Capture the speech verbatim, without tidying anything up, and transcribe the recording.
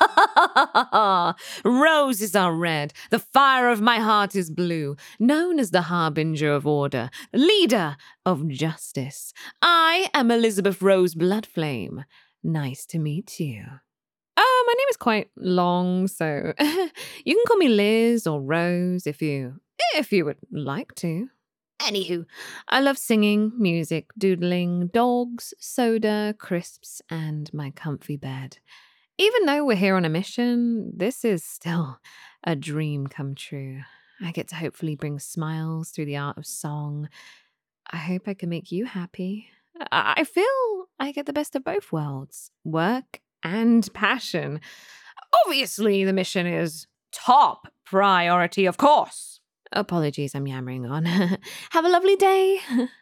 Roses are red, the fire of my heart is blue, known as the harbinger of order, leader of justice. I am Elizabeth Rose Bloodflame. Nice to meet you. Oh, my name is quite long, so you can call me Liz or Rose if you if you would like to. Anywho, I love singing, music, doodling, dogs, soda, crisps, and my comfy bed. Even though we're here on a mission, this is still a dream come true. I get to hopefully bring smiles through the art of song. I hope I can make you happy. I I feel I get the best of both worlds, work and passion. Obviously, the mission is top priority, of course. Apologies, I'm yammering on. Have a lovely day.